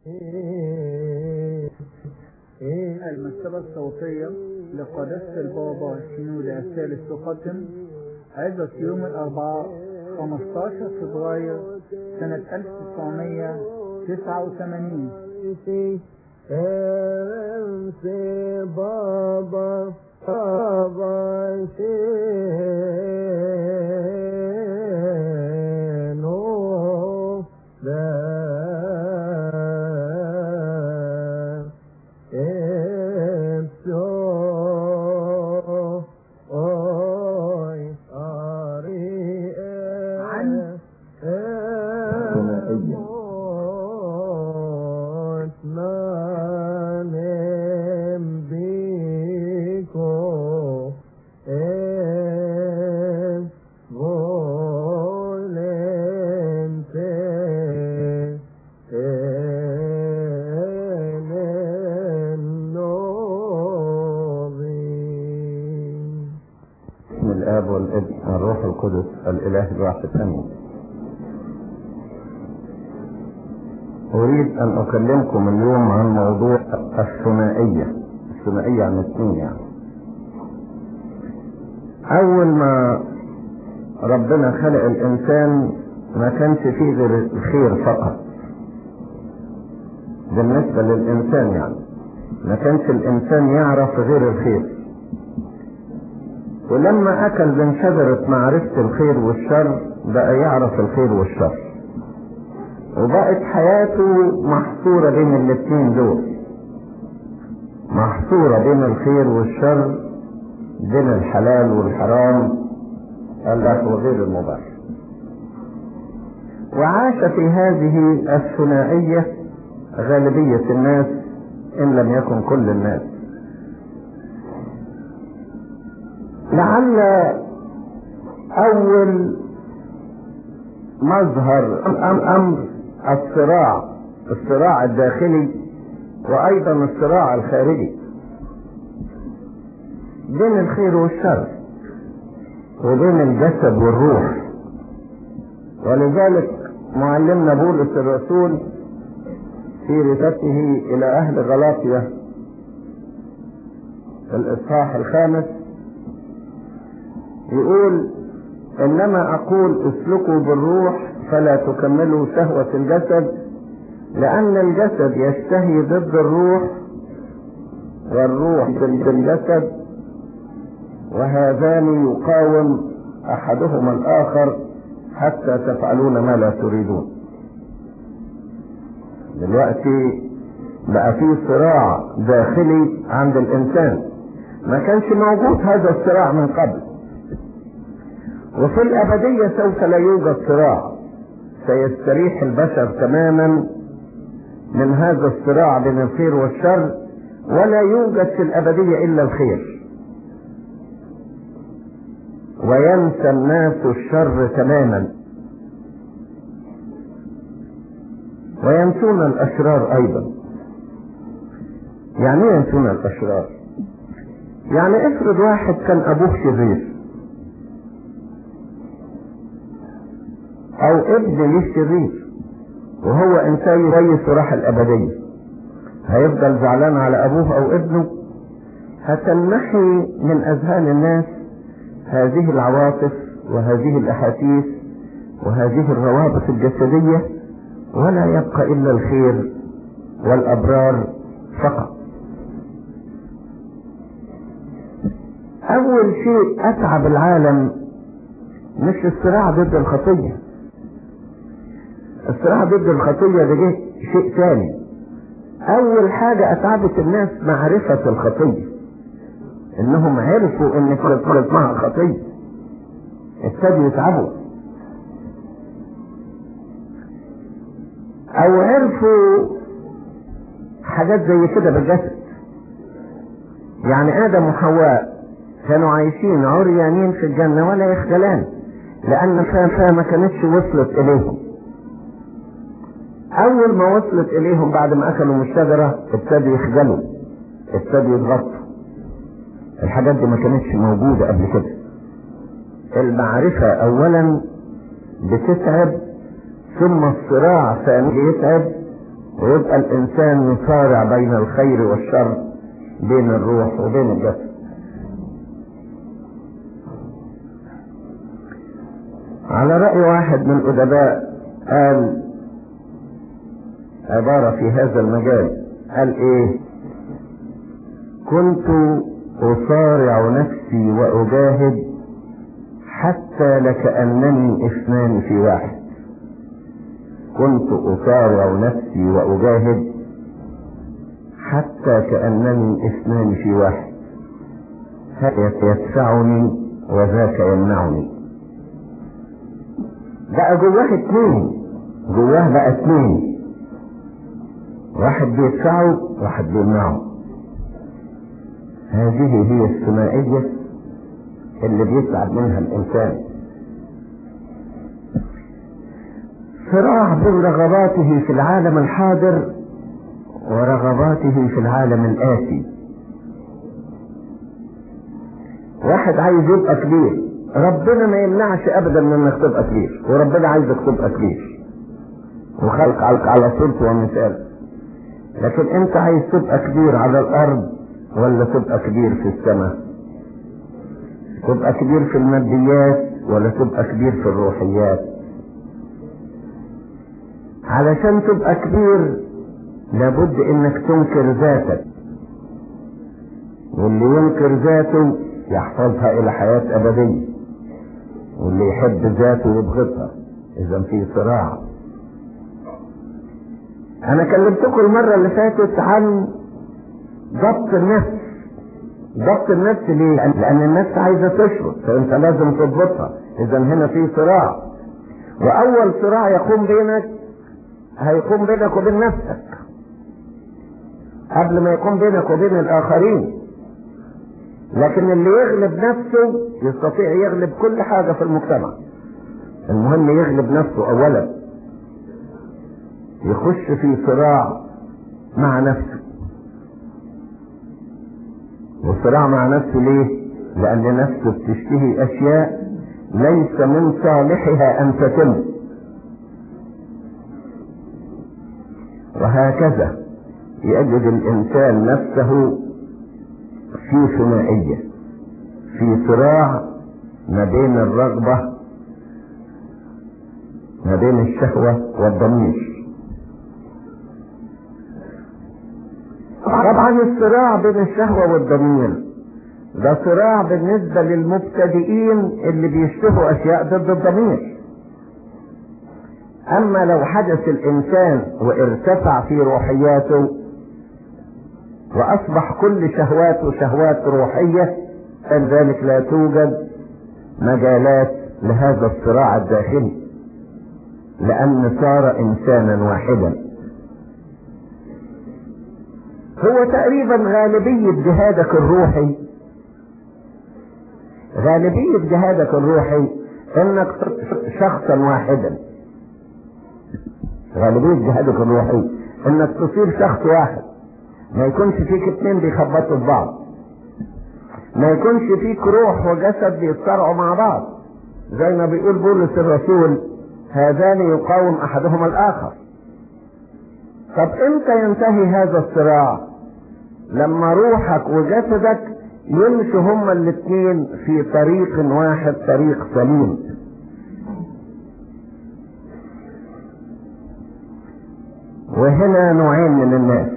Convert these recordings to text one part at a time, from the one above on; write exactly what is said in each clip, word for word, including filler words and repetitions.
المكتبة الصوتية لقداسة البابا شنودة الثالث تقدم عظة يوم الأربعاء خمستاشر فبراير سنة ألف وتسعمائة وتسعة وثمانين. بابا بابا شنو ده الآب والابن والروح القدس الإله الواحد آمين. أريد أن أكلمكم اليوم عن موضوع الثنائية. الثنائية عن اثنين يعني. أول ما ربنا خلق الإنسان ما كانش فيه غير الخير فقط بالنسبة للإنسان، يعني ما كانش الإنسان يعرف غير الخير. ولما أكل من شجرة معرفة الخير والشر بقى يعرف الخير والشر، وبقت حياته محصورة بين الاثنين دول، محصورة بين الخير والشر، بين الحلال والحرام، الله وغير المباح. وعاش في هذه الثنائية غالبية الناس إن لم يكن كل الناس. لعل أول مظهر أمر الصراع الصراع الداخلي وأيضا الصراع الخارجي بين الخير والشر وبين الجسد والروح. ولذلك معلمنا بولس الرسول في رسالته إلى أهل غلاطيا في الإصحاح الخامس يقول: إنما أقول اسلكوا بالروح فلا تكملوا شهوة الجسد، لأن الجسد يشتهي ضد الروح والروح ضد الجسد، وهذان يقاوم أحدهما الآخر حتى تفعلون ما لا تريدون. دلوقتي بقى فيه صراع داخلي عند الإنسان، ما كانش موجود هذا الصراع من قبل. وفي الأبدية سوف لا يوجد صراع، سيستريح البشر تماما من هذا الصراع بين الخير والشر، ولا يوجد في الأبدية إلا الخير، وينسى الناس الشر تماما وينسون الأشرار أيضا. يعني ينسون الأشرار؟ يعني افرض واحد كان أبوه شرير او ابن ليه شرير وهو انسان كويس وراح الابدية، هيفضل زعلان على ابوه او ابنه؟ هتنحي من اذهان الناس هذه العواطف وهذه الاحاسيس وهذه الروابط الجسدية، ولا يبقى الا الخير والابرار فقط. اول شيء اتعب العالم مش الصراع ضد الخطية، الصراع ضد الخطية ده جه شيء ثاني. اول حاجة اتعبت الناس معرفة الخطية، انهم عرفوا ان كل اسمها خطية، ابتدوا يتعبوا. او عرفوا حاجات زي كده بالجسد، يعني ادم وحواء كانوا عايشين عريانين في الجنة ولا يخجلان، لان فا ما كانتش وصلت اليهم. اول ما وصلت اليهم بعد ما اكلوا من الشجرة ابتدوا يخجلوا، ابتدوا يضغطوا. الحاجات دي ما كانتش موجودة قبل كده. المعرفة اولا بتتعب، ثم الصراع ثاني يتعب، ويبقى الإنسان يصارع بين الخير والشر، بين الروح وبين الجسد. على رأي واحد من الأدباء قال عبارة في هذا المجال، قال ايه: كنت أصارع نفسي وأجاهد حتى لكأنني اثنان في واحد. كنت أصارع نفسي وأجاهد حتى كأنني اثنان في واحد، هذا يدفعني وذاك يمنعني. بقى جواه اتنين، جواه بقى اتنين، واحد بيدفعه واحد بيمنعه. هذه هي الثنائية اللي بيسعد منها الإنسان. صراع بين رغباته في العالم الحاضر ورغباته في العالم الآتي. واحد عايز يبقى كبير، ربنا ما يمنعش ابدا من انك تبقى كبير، وربنا عايزك تبقى كبير وخلق على صورته ومثاله. لكن انت عايز تبقى كبير على الارض ولا تبقى كبير في السماء؟ تبقى كبير في الماديات ولا تبقى كبير في الروحيات؟ علشان تبقى كبير لابد انك تنكر ذاتك، واللي ينكر ذاته يحفظها الى حياة ابدية، واللي يحب ذاته يبغضها. اذا في صراع. انا كلمتكم المرة اللي فاتت عن ضبط النفس. ضبط النفس ليه؟ لان النفس عايزة تشرب، فانت لازم تضبطها. اذا هنا في صراع، واول صراع يقوم بينك هيقوم بينك وبين نفسك قبل ما يقوم بينك وبين الاخرين. لكن اللي يغلب نفسه يستطيع يغلب كل حاجة في المجتمع. المهم يغلب نفسه اولا، يخش في صراع مع نفسه. والصراع مع نفسه ليه؟ لان نفسه بتشتهي اشياء ليس من صالحها ان تتم. وهكذا يجد الانسان نفسه في ثنائية، في صراع ما بين الرغبة، ما بين الشهوة والضمير. طبعا الصراع بين الشهوة والضمير ده صراع بالنسبة للمبتدئين اللي بيشتهوا اشياء ضد الضمير. اما لو حدث الانسان وارتفع في روحياته واصبح كل شهواته شهوات روحية، فلذلك لا توجد مجالات لهذا الصراع الداخلي، لان صار انسانا واحدا. هو تقريبا غالبية جهادك الروحي، غالبية جهادك الروحي انك شخصا واحدا. غالبية جهادك الروحي انك تصير شخص واحد، ما يكونش فيك اتنين بيخبطوا في بعض، ما يكونش فيك روح وجسد بيتصارعوا مع بعض. زي ما بيقول بولس الرسول: هذان يقاوم احدهما الاخر. طب امتى ينتهي هذا الصراع؟ لما روحك وجسدك يمشوا هما الاثنين في طريق واحد، طريق سليم. وهنا نوعين من الناس: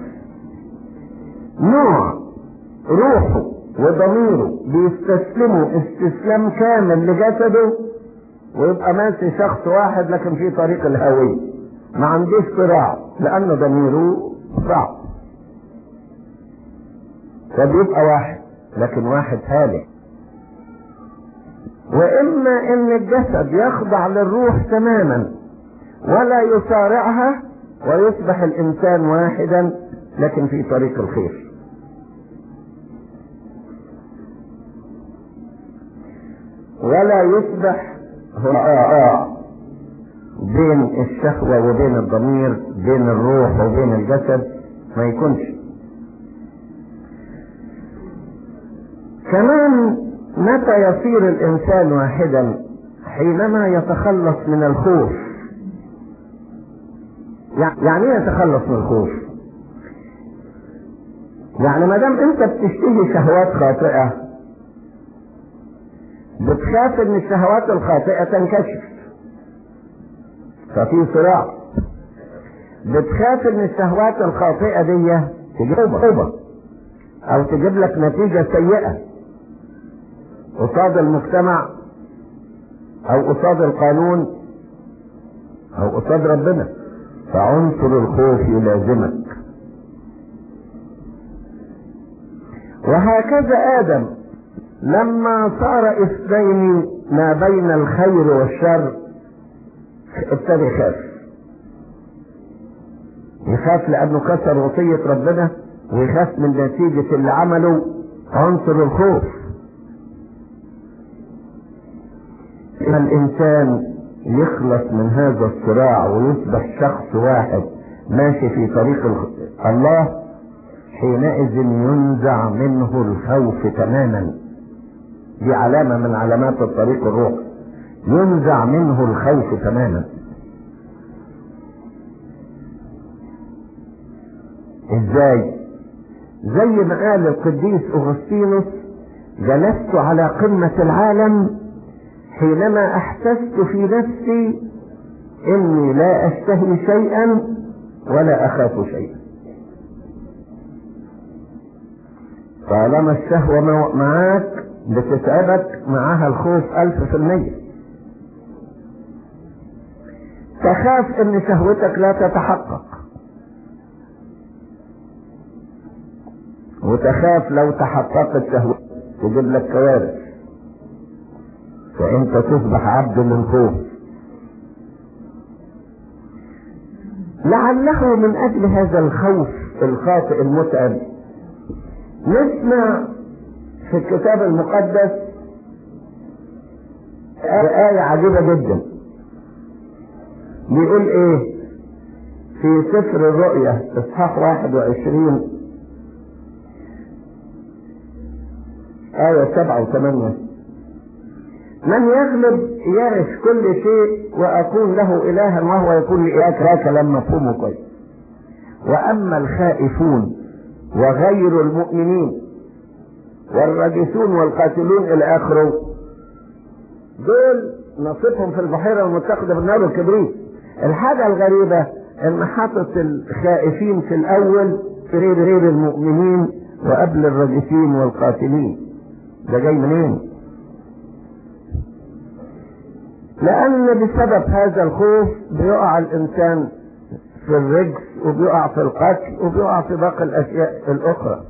نوع روحه وضميره بيستسلموا استسلام كامل لجسده ويبقى ماشي شخص واحد، لكن في طريق الهوية ما عندوش صراع لأن ضميره صعب، فبيبقى واحد لكن واحد هالك. وإما إن الجسد يخضع للروح تماما ولا يصارعها ويصبح الإنسان واحدا لكن في طريق الخير. ولا يصبح هراء بين الشهوة وبين الضمير، بين الروح وبين الجسد، ما يكونش. كمان متى يصير الإنسان واحدا؟ حينما يتخلص من الخوف يعني ايه يتخلص من الخوف؟ يعني ما دام انت بتشتهي شهوات خاطئة بتخاف ان الشهوات الخاطئة تنكشف، ففي صراع. بتخاف ان الشهوات الخاطئة دي تجيب عقوبة او تجيب لك نتيجة سيئة قصاد المجتمع او قصاد القانون او قصاد ربنا، فعنصر الخوف يلازمك. وهكذا آدم لما صار اثنين ما بين الخير والشر ابتدى يخاف. يخاف لأنه كسر وصية ربنا، ويخاف من نتيجة اللي عمله، عنصر الخوف. إن الإنسان يخلص من هذا الصراع ويصبح شخص واحد ماشي في طريق الله، حينئذ ينزع منه الخوف تماما. دي علامة من علامات الطريق الروح، ينزع منه الخوف تماما. ازاي؟ زي ما قال القديس أغسطينوس: جلست على قمة العالم حينما احسست في نفسي اني لا اشتهي شيئا ولا اخاف شيئا. طالما الشهوة معاك بتتعبك، معاها الخوف الف في المية. تخاف ان شهوتك لا تتحقق، وتخاف لو تحققت شهوتك تجيب لك كوارث، فانت تصبح عبد للخوف. لعله من اجل هذا الخوف الخاطئ المتعب نسمع في الكتاب المقدس آية عجيبة جدا. بيقول ايه في سفر الرؤيا اصحاح واحد وعشرين آية سبعة وثمانية: من يغلب يرث كل شيء وأكون له إلها وهو يكون لي إله. لا كلام مفهومه كويس. وأما الخائفون وغير المؤمنين والراجسون والقاتلون إلى آخره، دول نصيبهم في البحيرة المتقدة بالنار والكبريت. الحاجة الغريبة إن حاطط الخائفين في الأول في غير المؤمنين وقبل الراجسين والقاتلين. ده جاي منين؟ لأن بسبب هذا الخوف بيقع الإنسان في الرجس وبيقع في القتل وبيقع في باقي الأشياء الأخرى.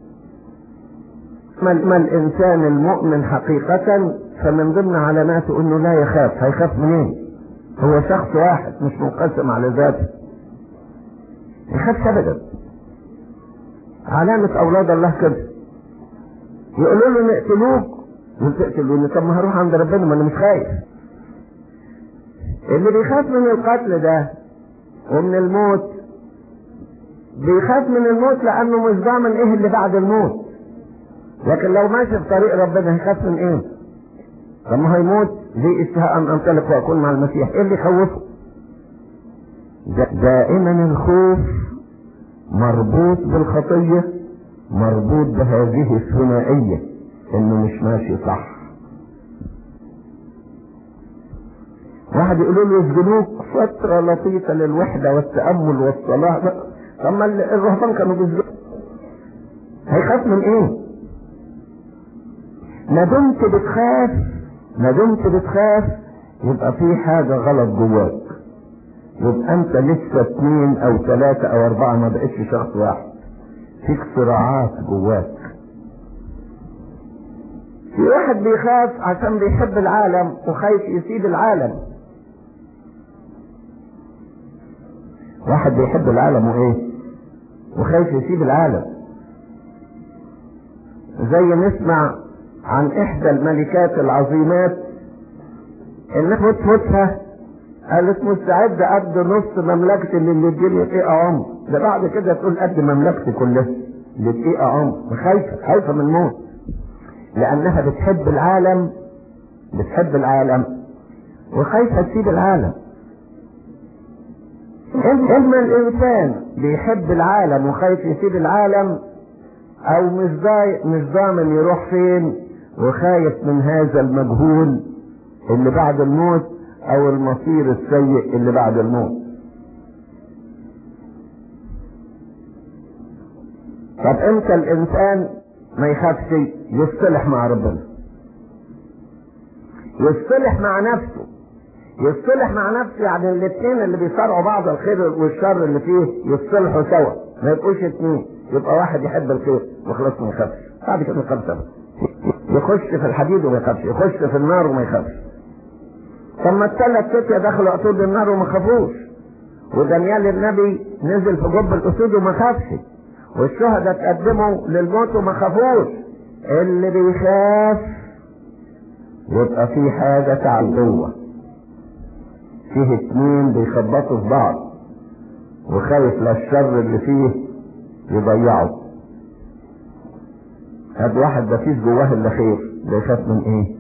ما الإنسان المؤمن حقيقة فمن ضمن علاماته إنه لا يخاف. هيخاف منين؟ هو شخص واحد مش منقسم على ذاته. يخاف أبدا. علامة أولاد الله كده، يقولوا له نقتلوك وتقتلوني، طب ما هروح عند ربنا ما أنا مش خايف. اللي بيخاف من القتل ده ومن الموت بيخاف من الموت لأنه مش ضامن إيه اللي بعد الموت. لكن لو ماشي في طريق ربنا هيخاف من إيه؟ طب ما هيموت ليه اشتهاء أن أنطلق وأكون مع المسيح. إيه اللي يخوفه؟ دائما الخوف مربوط بالخطية، مربوط بهذه الثنائية إنه مش ماشي صح. واحد يقولوا له يسجنوك فترة لطيفة للوحدة والتأمل والصلاة. طب ما الرهبان كانوا بيسجنوا. هيخاف من ايه؟ ما دمت بتخاف ما دمت بتخاف يبقى في حاجة غلط جواك. يبقى انت لسه اثنين او ثلاثة او اربعة، ما بقتش شخص واحد. فيك صراعات جواك. في واحد بيخاف عشان بيحب العالم وخايف يسيب العالم. واحد بيحب العالم وايه وخايف يسيب العالم. زي نسمع عن احدى الملكات العظيمات انها تموت موتها قالت مستعد قد نص مملكتي اللي تجيلي دقيقة عمر. ده بعد كده تقول قد مملكتي كلها لدقيقة عمر. خايفة خايفة من الموت لانها بتحب العالم بتحب العالم وخايفة تسيب العالم. اما الانسان بيحب العالم وخايف يسيب العالم، او مش ضاي مش ضامن يروح فين وخايف من هذا المجهول اللي بعد الموت او المصير السيء اللي بعد الموت. طب امتى الانسان ما يخافش؟ يصطلح مع ربنا، يصطلح مع نفسه. يصطلح مع نفسه يعني الاثنين اللي بيصارعوا بعض الخير والشر اللي فيه يصطلحوا سوا، ما يبقوش اثنين، يبقى واحد يحب الخير وخلاص ما يخافش، بعد كده ما يخافش، يخش في الحديد وما يخافش، يخش في النار وما يخافش. طب ما الثلاث فتية دخلوا عطود النار وما خافوش، ودانيال النبي نزل في جب الاسود وما خافش، والشهداء تقدموا للموت وما خافوش. اللي بيخاف يبقى في حاجة تعلوه، فيه اتنين بيخبطوا في بعض وخايف للشر اللي فيه يضيعه. هاد واحد ده فيه جواه الا خير، ده يخاف من ايه؟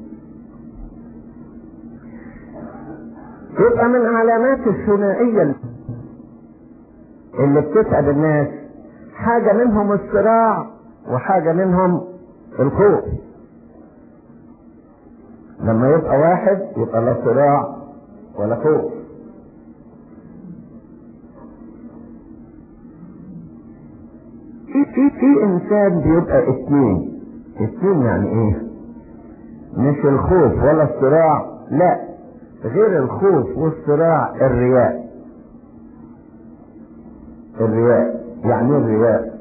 يبقى من علامات الثنائية اللي بتتعب الناس حاجة منهم الصراع وحاجة منهم الخوف. لما يبقى واحد يبقى لا صراع ولا خوف. في في في انسان بيبقى اتنين. اتنين يعني ايه؟ مش الخوف ولا الصراع، لا، غير الخوف والصراع الرياء. الرياء يعني ايه الرياء؟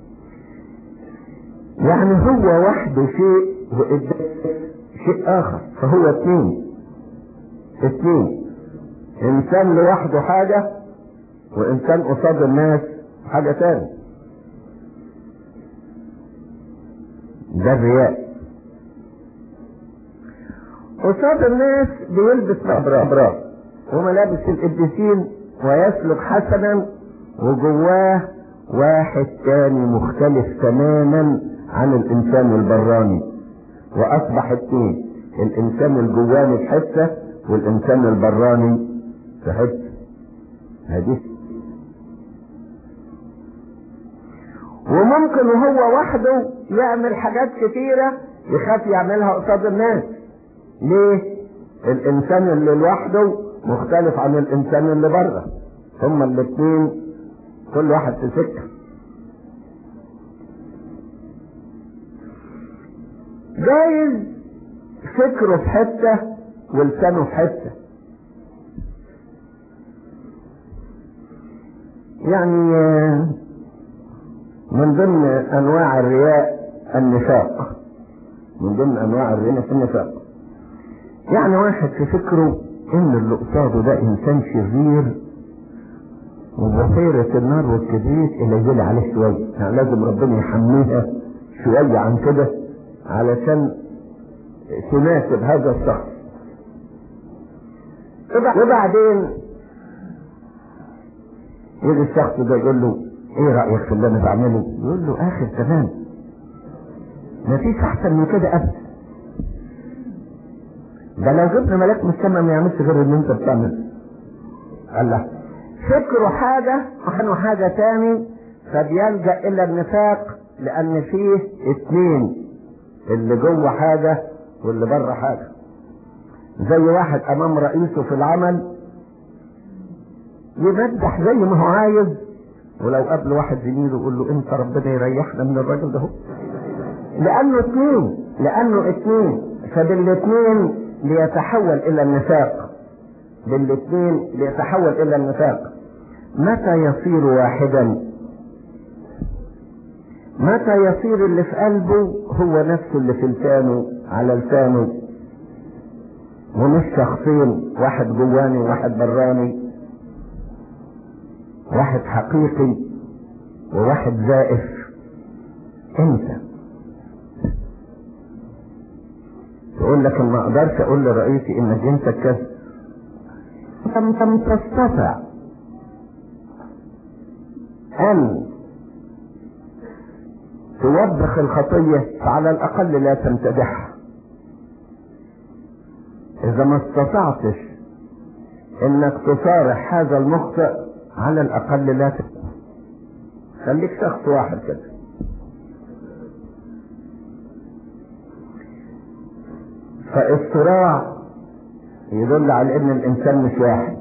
يعني هو وحده شيء وقدام شيء اخر، فهو اتنين. اتنين، انسان لوحده حاجة وانسان قصاد الناس حاجة تاني. ده الرياء. قصاد الناس بيلبس ابراج وملابس القديسين ويسلك حسنا، وجواه واحد تاني مختلف تماما عن الانسان البراني، واصبح اتنين، الانسان الجواني في حته والانسان البراني في حته. هدي وممكن وهو وحده يعمل حاجات كتيرة يخاف يعملها قصاد الناس. ليه؟ الانسان اللي لوحده مختلف عن الانسان اللي بره، هما الاثنين كل واحد في سكة. جايز فكره في حتة ولسانه في حتة. يعني من ضمن انواع الرياء النفاق، من ضمن انواع الرياء النفاق. يعني واحد في فكره ان اللي قصاده ده انسان شرير وبحيرة النار والكبريت قليل عليه شوية، يعني لازم ربنا يحميها شوية عن كده علشان تناسب هذا الشخص. وبعدين يجي الشخص ده يقول له ايه رأيك في اللي انا بعمله؟ يقول له اخر تمام، مفيش احسن من كده ابدا، ده لو جبنا ملاك من السماء ما يعملش غير اللي انت بتعمله. قال له فكره حاجة وحنه حاجة تاني، فبيلجأ الى النفاق لان فيه اتنين، اللي جوه حاجة واللي بره حاجة. زي واحد امام رئيسه في العمل يمدح زي ما هو عايز، ولو قبل واحد زميله يقول له انت ربنا يريحنا من الراجل ده، لانه اتنين لانه اتنين فبالاتنين ليتحول الى النفاق، بالاتنين ليتحول الى النفاق. متى يصير واحدا؟ متى يصير اللي في قلبه هو نفسه اللي في لسانه على لسانه، ومش شخصين، واحد جواني وواحد براني، واحد حقيقي وواحد زائف. انت تقول لك ما اقدرش اقول لرئيسي انك انت كذا، انت لم تستطع ان توبخ الخطية، فعلى الاقل لا تمتدحها. اذا ما استطعتش انك تصارح هذا المخطئ على الأقل لا تكون، خليك شخص واحد كده. فالصراع يدل على ان الانسان مش واحد،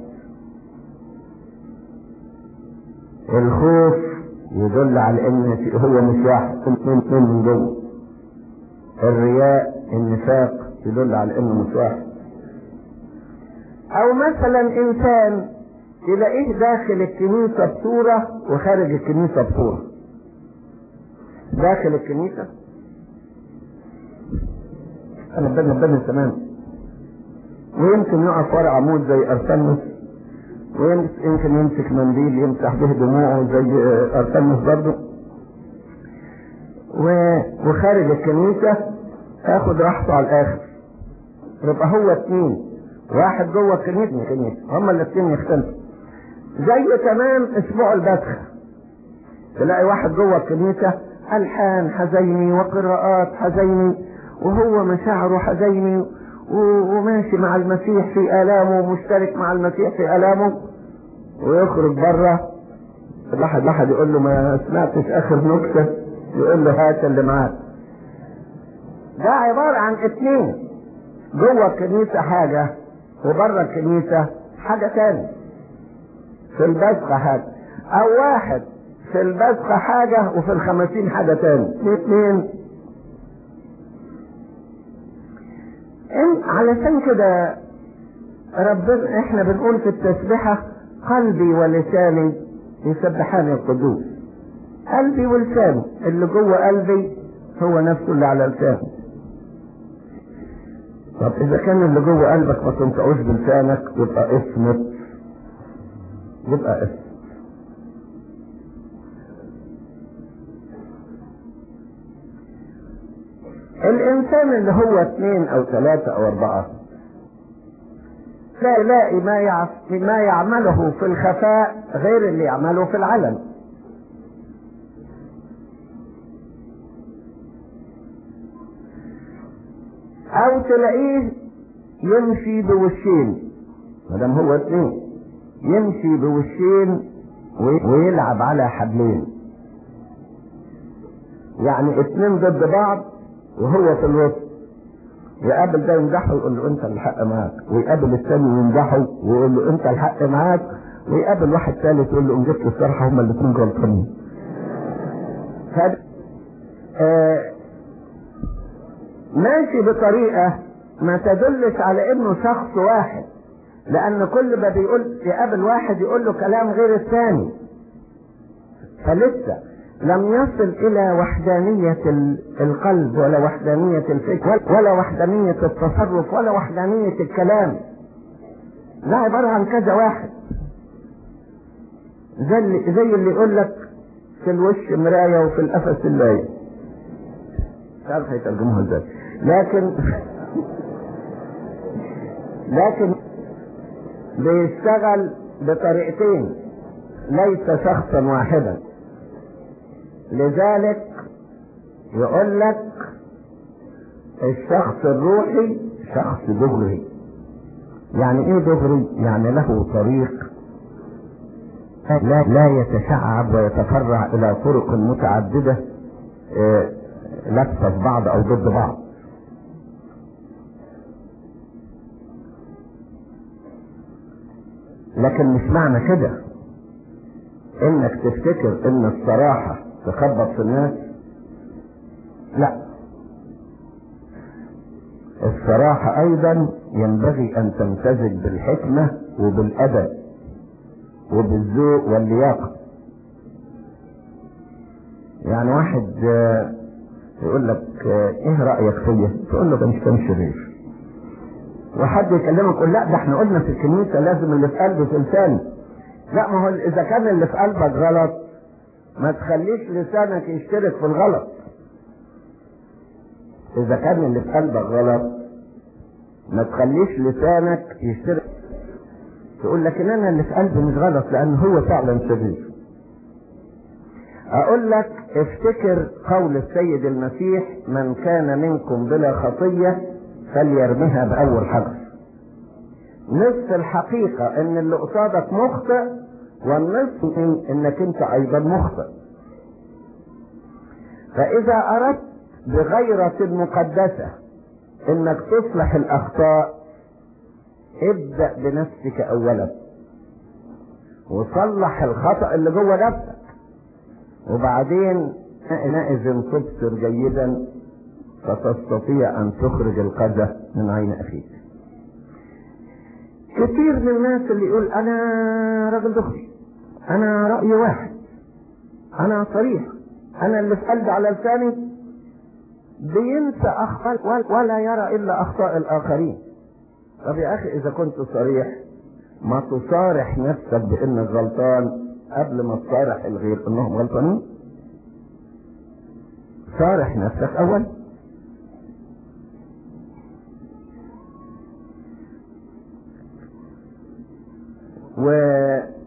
الخوف يدل على ان هو مش واحد، اثنين من جوه، الرياء النفاق يدل على انه مش واحد. او مثلا انسان تلاقيه داخل الكنيسة بصورة وخارج الكنيسة بصورة، داخل الكنيسة انا بدنا بدنا تمام، ويمكن يقف ورا عمود زي ارسنس، ويمكن يمسك منديل يمسح به دموعه زي ارسنس برضه، وخارج الكنيسة اخد راحته على الاخر. يبقى هو اتنين، واحد جوه الكنيسة، هما الاتنين يختلفوا. زي تمام اسبوع البسخة، تلاقي واحد جوه الكنيسة الحان حزيني وقراءات حزيني، وهو مشاعره حزيني وماشي مع المسيح في آلامه ومشترك مع المسيح في آلامه، ويخرج بره واحد واحد يقول له ما سمعتش اخر نكتة، يقول له هات اللي معاك. ده عبارة عن اتنين، جوه الكنيسة حاجة وبره الكنيسة حاجة تانية. في البسخة حاجة، او واحد في البسخة حاجة وفي الخمسين حاجة تانية، اتنين. علشان كده ربنا احنا بنقول في التسبيحة قلبي ولساني يسبحان القدوس. قلبي ولساني، اللي جوه قلبي هو نفسه اللي على لساني. طب اذا كان اللي جوه قلبك ما تنطقوش بلسانك يبقى اسمك، يبقى اسم. الانسان اللي هو اثنين او ثلاثة او اربعة لا يلاقي ما يعف ما يعمله في الخفاء غير اللي يعمله في العلن. او تلاقيه يمشي بوشين، مادام هو اثنين يمشي بوشين ويلعب على حبلين، يعني اثنين ضد بعض وهو في الوسط، يقابل ده يمدحه ويقول له انت الحق معاك، ويقابل الثاني يمدحه ويقول له انت الحق معاك، ويقابل واحد ثالث يقول له ان جبت الصراحه هما الاثنين غلطانين. هذا آه ماشي بطريقه ما تدلش على انه شخص واحد، لان كل ما بيقول يقابل واحد يقول له كلام غير الثاني، فلسه لم يصل الى وحدانية القلب ولا وحدانية الفكر ولا وحدانية التصرف ولا وحدانية الكلام. لا، عبارة عن كذا واحد، زي اللي, زي اللي يقول لك في الوش مراية وفي القفص اللاية، مش عارف هيترجموها ازاي، لكن لكن بيشتغل بطريقتين، ليس شخصا واحدا. لذلك يقول لك الشخص الروحي شخص دغري. يعني ايه دغري؟ يعني له طريق لا, لا يتشعب ويتفرع الى طرق متعددة اه لابسة في بعض او ضد بعض. لكن مش معنى كده انك تفتكر ان الصراحة تخبط في الناس، لا، الصراحة ايضا ينبغي ان تمتزج بالحكمة وبالادب وبالذوق واللياقة. يعني واحد يقول لك ايه رأيك فيا؟ تقول له ده مش كان شرير. وحد يكلمك يقول لا ده احنا قلنا في الكنيسة لازم اللي في قلبه في لسانه. لا، ما هو اذا كان اللي في قلبك غلط ما تخليش لسانك يشترك في الغلط. اذا كان اللي في قلبك غلط ما تخليش لسانك يشترك، تقول لكن انا اللي في قلبي مش غلط لان هو فعلا شرير. اقول لك افتكر قول السيد المسيح من كان منكم بلا خطية فليرميها باول حجر. نصف الحقيقة ان اللي قصادك مخطئ والنصف انك انت ايضا مخطئ. فاذا اردت بغيرة مقدسة انك تصلح الاخطاء، ابدأ بنفسك اولا وصلح الخطأ اللي جوه نفسك، وبعدين حينئذ تبصر جيدا فتستطيع ان تخرج القذى من عين اخيك. كتير من الناس اللي يقول انا راجل دغري، انا رأي واحد، انا صريح، انا اللي في قلبي على لساني، بينسى اخطاء ولا يرى الا اخطاء الاخرين. طب يا اخي اذا كنت صريح ما تصارح نفسك بانك غلطان قبل ما تصارح الغير انهم غلطانين. صارح نفسك اول. وانظر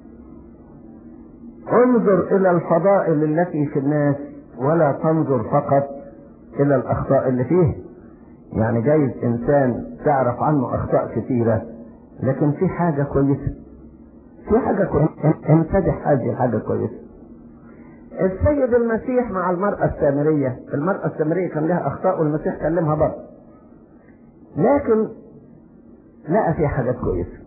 الى الفضائل التي في الناس ولا تنظر فقط الى الاخطاء اللي فيه. يعني جايز انسان تعرف عنه اخطاء كثيرة لكن في حاجة كويسة، في حاجة كويسة، امتدح هذه حاجة كويسة. السيد المسيح مع المرأة السامرية، المرأة السامرية كان لها اخطاء والمسيح كلمها برضه، لكن لقى فيها حاجات كويسة.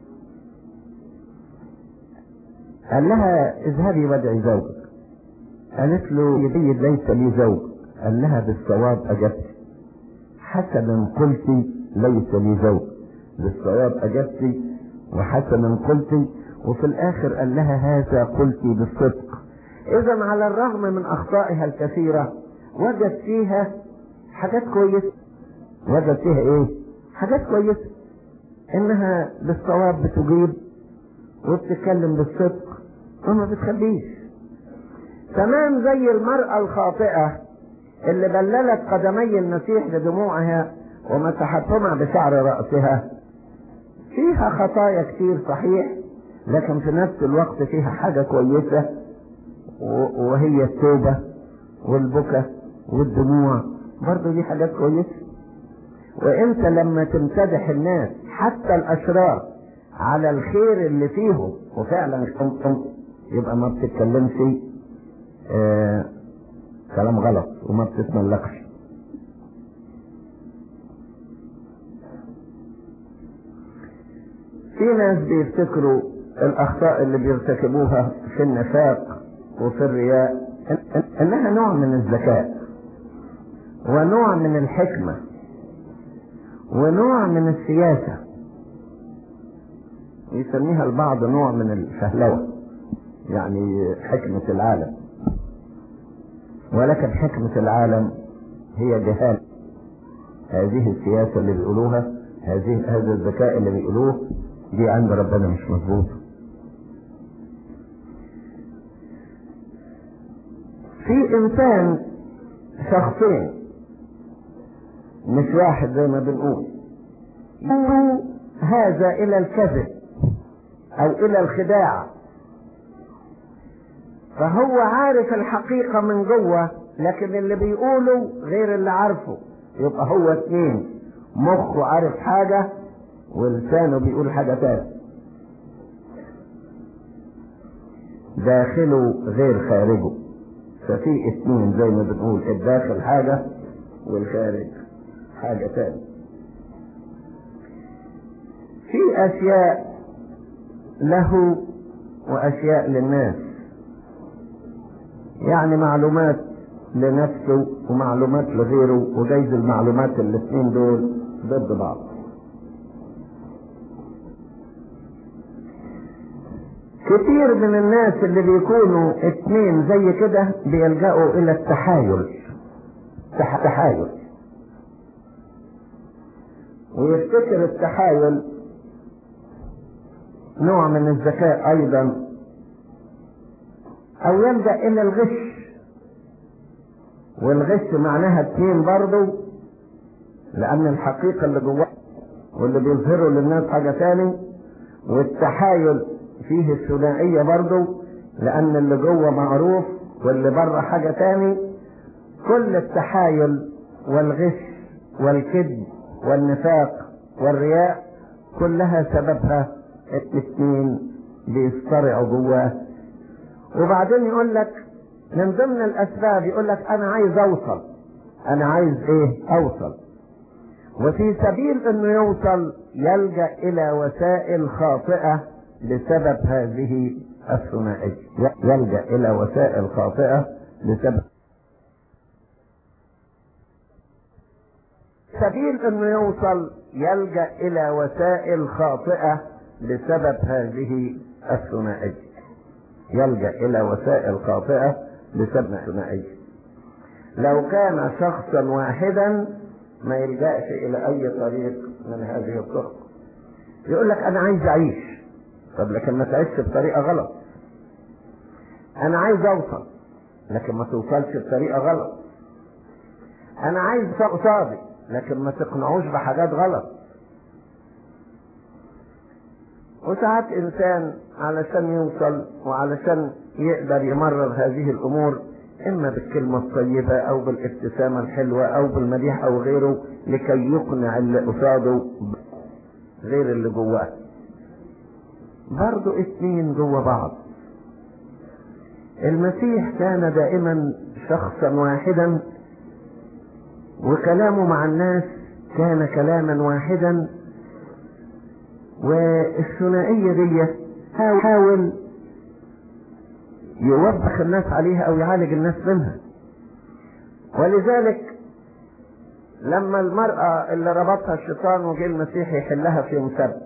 قال لها اذهبي وادعي زوجك. قالت له يبيد ليس لي زوج. قال لها بالصواب اجبت، حسنا قلت ليس لي زوج، بالصواب اجبت وحسنا قلت. وفي الاخر قال لها هذا قلت بالصدق. اذا على الرغم من اخطائها الكثيرة وجد فيها حاجات كويسة. وجد فيها ايه؟ حاجات كويسة، انها بالصواب بتجيب وبتتكلم بالصدق وما بتخبيش. تمام زي المرأة الخاطئة اللي بللت قدمي المسيح بدموعها ومسحتهما بشعر رأسها. فيها خطايا كتير صحيح، لكن في نفس الوقت فيها حاجة كويسة، وهي التوبة والبكاء والدموع، برضو دي حاجات كويسة. وانت لما تمتدح الناس حتى الاشرار على الخير اللي فيهم وفعلا كنتم، يبقى ما بتتكلمش آه كلام غلط وما بتتملكش. في ناس بيفتكروا الاخطاء اللي بيرتكبوها في النفاق وفي الرياء انها نوع من الذكاء ونوع من الحكمة ونوع من السياسة، يسميها البعض نوع من الفهلوة، يعني حكمة العالم. ولكن حكمة العالم هي جهال. هذه السياسة اللي بيقولوها، هذه هذا الذكاء اللي بيقولوه، دي عند ربنا مش مظبوط. في انسان شخصين مش واحد زي ما بنقول، هذا الى الكذب او الى الخداع، فهو عارف الحقيقة من جوه لكن اللي بيقوله غير اللي عارفه. يبقى هو اتنين، مخه عارف حاجة ولسانه بيقول حاجة تانية، داخله غير خارجه. ففي اتنين زي ما بنقول، الداخل حاجة والخارج حاجة تانية. في اشياء له واشياء للناس، يعني معلومات لنفسه ومعلومات لغيره، وجايز المعلومات الاثنين دول ضد بعض. كتير من الناس اللي بيكونوا اتنين زي كده بيلجأوا الى التحايل، تحايل، ويفتكر التحايل نوع من الذكاء ايضا، او يلجأ الى الغش. والغش معناها اتنين برضو، لان الحقيقة اللي جواه واللي بيظهره للناس حاجة تاني، والتحايل فيه الثنائية برضو، لان اللي جوه معروف واللي بره حاجة تاني. كل التحايل والغش والكذب والنفاق والرياء كلها سببها الاثنين بيصطرعوا جواه. وبعدين يقول لك من ضمن الاسباب، يقول لك انا عايز اوصل، انا عايز ايه اوصل، وفي سبيل انه يوصل يلجأ الى وسائل خاطئة بسبب هذه الثنائية، يلجأ الى وسائل خاطئة بسبب سبيل انه يوصل يلجأ الى وسائل خاطئة بسبب هذه الثنائية، يلجأ الى وسائل خاطئة بسبب الثنائية. لو كان شخصا واحدا ما يلجأش الى اي طريق من هذه الطرق. يقول لك انا عايز اعيش، طب لكن ما تعيش بطريقة غلط. انا عايز اوصل، لكن ما توصلش بطريقة غلط. انا عايز صادق، لكن ما تقنعوش بحاجات غلط. وساعات انسان علشان يوصل وعلشان يقدر يمرر هذه الامور اما بالكلمة الطيبة او بالابتسامة الحلوة او بالمديح او غيره، لكي يقنع اللي قصاده غير اللي جواه. برضو اتنين جوا بعض. المسيح كان دائما شخصا واحدا، وكلامه مع الناس كان كلاما واحدا، والثنائية دي حاول يوبخ الناس عليها او يعالج الناس منها. ولذلك لما المرأة اللي ربطها الشيطان وجه المسيح يحلها في يوم سبت،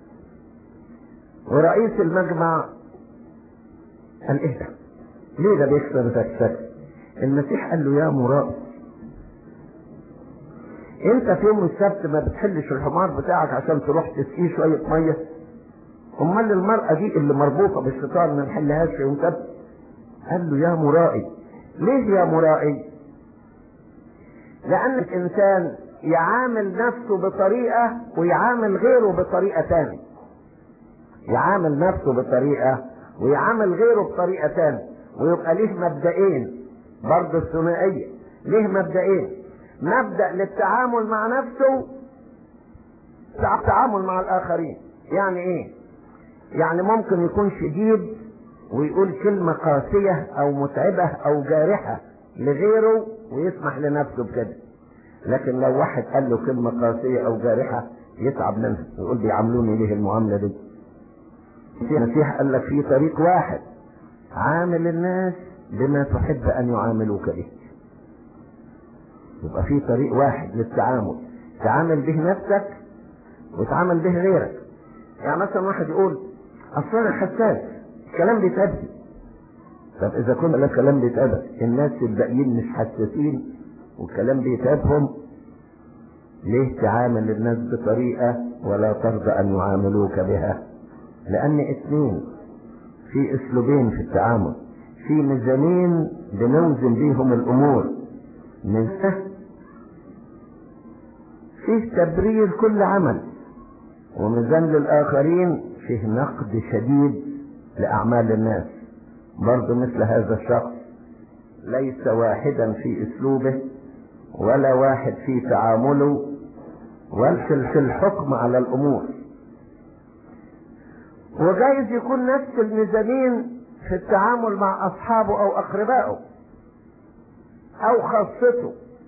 ورئيس المجمع قال ايه ده؟ ليه ده بيكسر ذات؟ المسيح قال له يا مرائي، انت في يوم السبت ما بتحلش الحمار بتاعك عشان تروح تسقيه شوية مية؟ امال المرأة دي اللي مربوطة بالشيطان ما نحلهاش في يوم سبت؟ قال له يا مرائي. ليه يا مرائي؟ لان الانسان يعامل نفسه بطريقة ويعامل غيره بطريقة تانية، يعامل نفسه بطريقة ويعامل غيره بطريقة تانية، ويبقى ليه مبدئين. برضه الثنائية ليه مبدئين، مبدأ للتعامل مع نفسه، التعامل مع الآخرين. يعني ايه؟ يعني ممكن يكون شديد ويقول كلمة قاسية او متعبة او جارحة لغيره ويسمح لنفسه بكده، لكن لو واحد قال له كلمة قاسية او جارحة يتعب منها، يقول بيعاملوني ليه المعاملة دي؟ المسيح قال لك في طريق واحد، عامل الناس بما تحب ان يعاملوك به. يبقى في طريق واحد للتعامل، تعامل به نفسك وتعامل به غيرك. يعني مثلا واحد يقول اصلا انا حساس، الكلام بيتقبل. طب اذا كنت لا كلام بيتقبل، الناس الباقيين مش حساسين والكلام بيتقبلهم، ليه تعامل الناس بطريقة ولا ترضى ان يعاملوك بها؟ لان اتنين في اسلوبين في التعامل، في ميزانين بنوزن بيهم الامور، ميزان فيه تبرير كل عمل، وميزان للاخرين فيه نقد شديد لاعمال الناس. برضو مثل هذا الشخص ليس واحدا في اسلوبه ولا واحد في تعامله ولا في الحكم على الامور. وجايز يكون نفس الميزانين في التعامل مع اصحابه او اقربائه او خاصته.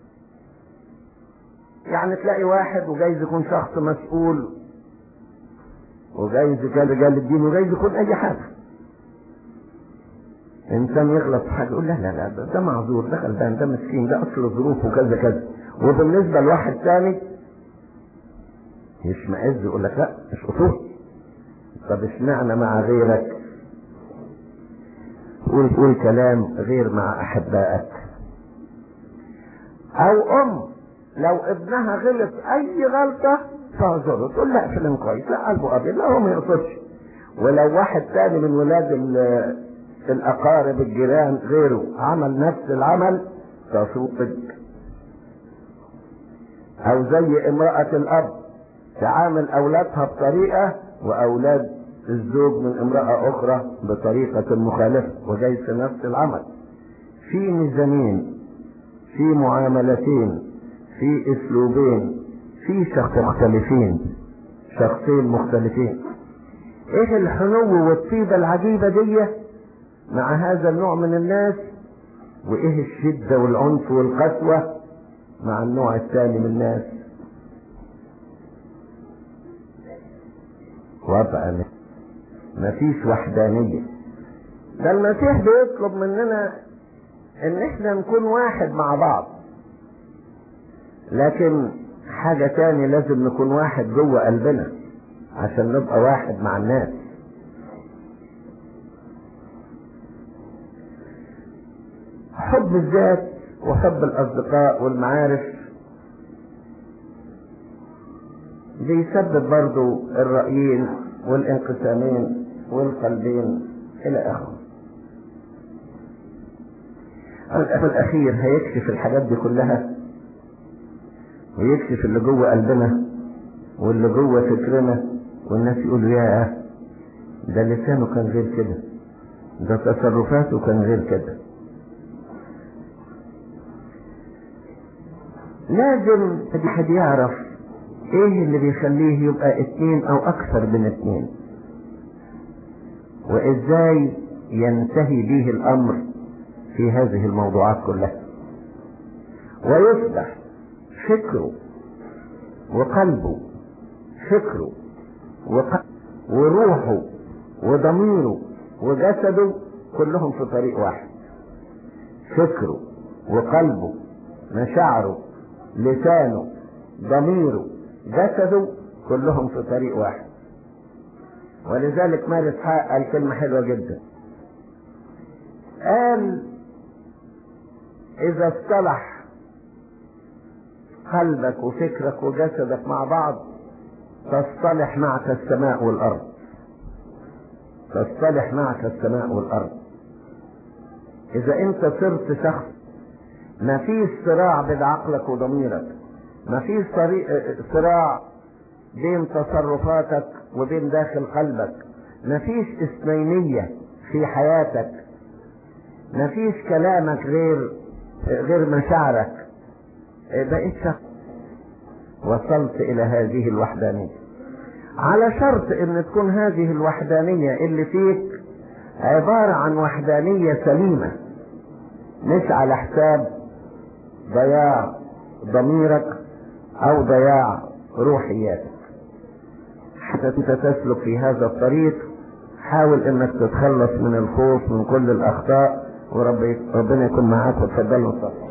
يعني تلاقي واحد وجايز يكون شخص مسؤول، وجايز يكون رجال الدين، وجايز يكون اي حاجة. انسان يغلط في حاجة يقول لا لا لا ده, ده معذور، ده غلبان، ده مسكين، ده اصل ظروفه كذا كذا. وبالنسبة لواحد ثاني يشمئز يقول لك لا مش اصول. طب اشمعنى مع غيرك قول قول كلام غير مع احبائك؟ او ام لو ابنها غلط اي غلطة تعذره، تقول لا فلان كويس، لا قلبه ابيض، لا هو ما يقصدش. ولو واحد تاني من ولاد الاقارب الجيران غيره عمل نفس العمل تصوتك. او زي امرأة الاب تعامل اولادها بطريقة واولاد الزوج من امرأة اخرى بطريقة مخالفة، وجايز في نفس العمل. في ميزانين، في معاملتين، في اسلوبين، في شخص مختلفين، شخصين مختلفين. ايه الحنو والطيبة العجيبة دي مع هذا النوع من الناس، وايه الشدة والعنف والقسوة مع النوع الثاني من الناس. وضع مفيش وحدانية. ده المسيح بيطلب مننا ان احنا نكون واحد مع بعض، لكن حاجة تاني لازم نكون واحد جوه قلبنا عشان نبقى واحد مع الناس. حب الذات وحب الأصدقاء والمعارف بيسبب برضو الرأيين والانقسامين والقلبين إلى آخره. في الأخير هيكشف الحاجات دي كلها، ويكشف اللي جوه قلبنا واللي جوه فكرنا، والناس يقولوا يا ده لسانه كان غير كده، ده تصرفاته كان غير كده. لازم حد يعرف ايه اللي بيخليه يبقى اتنين او اكثر من اتنين، وازاي ينتهي به الامر في هذه الموضوعات كلها، ويصبح فكره وقلبه، فكره وقلبه وروحه وضميره وجسده كلهم في طريق واحد. فكره وقلبه مشاعره لسانه ضميره جسده كلهم في طريق واحد. ولذلك مارس حق قال كلمة حلوة جدا، قال إذا اصطلح قلبك وفكرك وجسدك مع بعض تصطلح معك السماء والأرض، تصطلح معك السماء والأرض. إذا أنت صرت شخص ما فيش صراع بين عقلك وضميرك، ما فيش صراع بين تصرفاتك وبين داخل قلبك، ما فيش اثنينية في حياتك، ما فيش كلامك غير غير مشاعرك، بقيت شخص وصلت إلى هذه الوحدانية، على شرط ان تكون هذه الوحدانية اللي فيك عبارة عن وحدانية سليمة، مش على حساب ضياع ضميرك او ضياع روحياتك. حتى تسلك في هذا الطريق حاول انك تتخلص من الخوف من كل الاخطاء، وربنا يكون معاك. وتفضلوا.